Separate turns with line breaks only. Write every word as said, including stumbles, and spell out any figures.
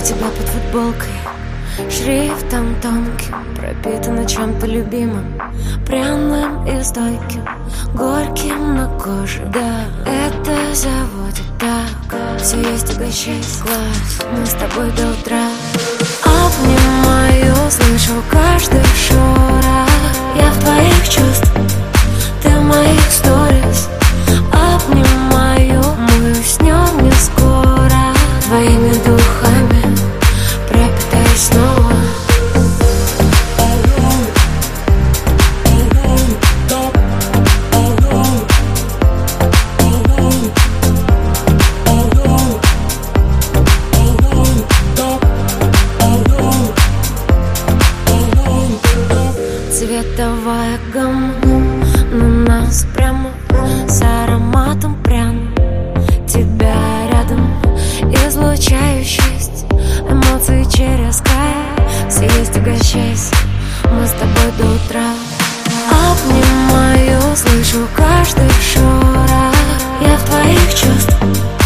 тебя под футболкой шрифтом тонким, пропитано чем-то любимым, пряным и стойким, горьким на коже. Да, это заводит так. Все есть, угощайся, класс, мы с тобой до утра. Обнимаю, слышу каждый шорох. Я в твоих чувствах, ты в моих сторис. Обнимаю, мы уснем не скоро. Твоими духами пропитаюсь снова. Цветовая гамма на нас прямо, с ароматом пряным. Тебя рядом, излучающесть эмоции через край. Все есть, угощайся, мы с тобой до утра. Обнимаю, слышу каждый шорох. Я в твоих чувствах,